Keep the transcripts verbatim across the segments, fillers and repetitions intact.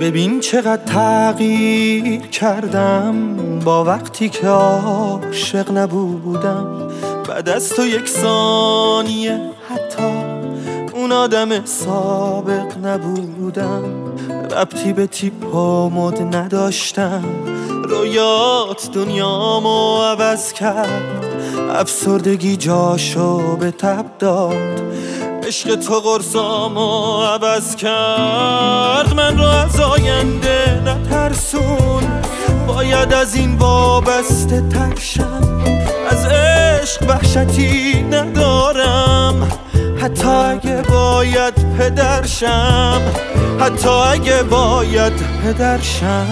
ببین چقدر تغییر کردم با وقتی که عاشق نبودم. بعد از تو یک ثانیه حتی اون آدم سابق نبودم. ربطی به تیپ و مد نداشتم، رویات دنیامو عوض کرد. افسردگی جاشو به تب داد، عشق تو قرصامو عوض کرد. من رو از آینده نترسون، باید از این وابسته تر شم. از عشق وحشتی ندارم، حتی اگه باید پدر شم، حتی اگه باید پدر شم.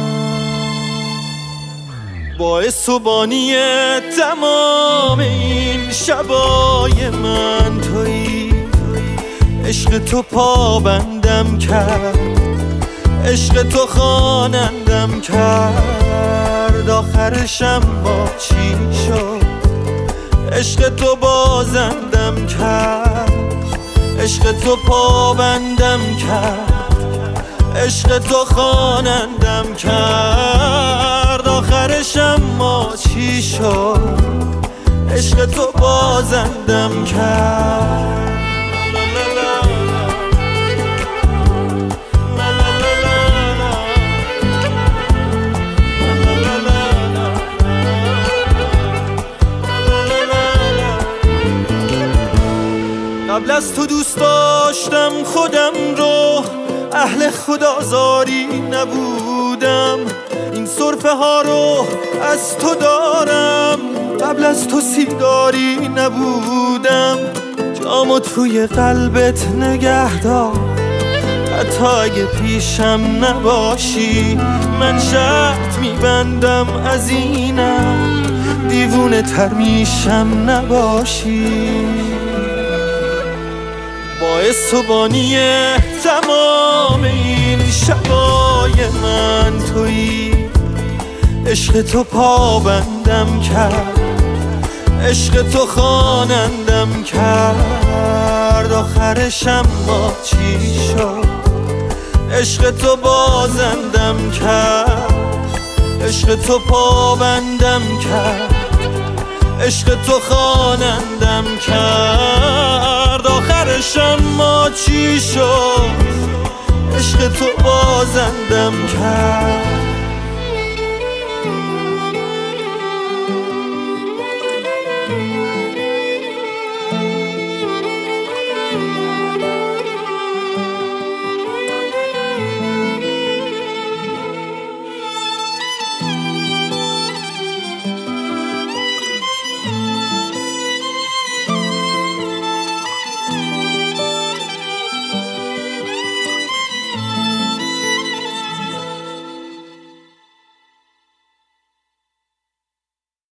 باعث و بانی تمام این شبای من تویی. عشق تو پابندم کرد، عشق تو خوانندم کرد. آخرشم با چی شد؟ عشق تو بازندم کرد، عشق تو پابندم کرد، عشق تو خوانندم کرد. آخرشم ما چی شد؟ عشق تو بازندم کرد. قبل از تو دوست داشتم خودم رو، اهل خدازاری نبودم. این سرفه ها رو از تو دارم، قبل از تو سیگاری نبودم. جامت روی قلبت نگه دار، حتی اگه پیشم نباشی. من شرط میبندم از اینم، دیوونه تر میشم نباشی. باعث و بانی تمام این شبای من تویی. عشق تو پابندم کرد، عشق تو خوانندم کرد. آخرشم با چی شد؟ عشق تو بازندم کرد، عشق تو پابندم کرد، عشق تو خوانندم کرد. آخرشم ما چی شد؟ عشق تو بازندم کرد.